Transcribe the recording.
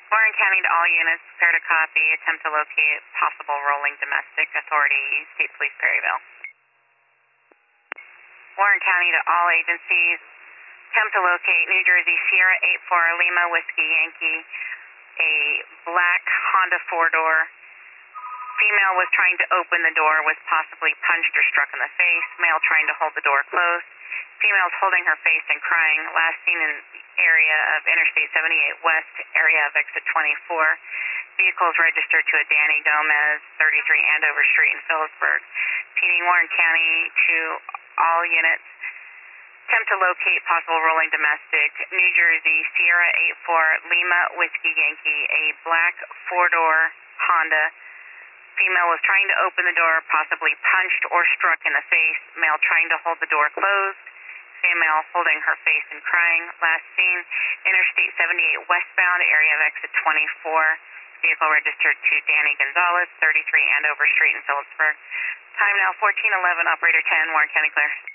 Warren County to all units, prepare to copy, attempt to locate possible rolling domestic. Authority, State Police Perryville. Warren County to all agencies, attempt to locate New Jersey Sierra 84 Lima Whiskey Yankee, a black Honda four-door. Female was trying to open the door, was possibly punched or struck in the face. Male trying to hold the door closed. Female's holding her face and crying. Last seen in area of Interstate 78 West, area of exit 24. Vehicles registered to a Danny Gomez, 33 Andover Street in Phillipsburg. PD Warren County to all units. Attempt to locate possible rolling domestic. New Jersey Sierra 84 Lima Whiskey Yankee, a black four-door Honda. Female was trying to open the door, possibly punched or struck in the face. Male trying to hold the door closed. Female holding her face and crying. Last seen, Interstate 78 westbound, area of exit 24. Vehicle registered to Danny Gonzalez, 33 Andover Street in Phillipsburg. Time now 14:11. Operator 10, Warren County clear.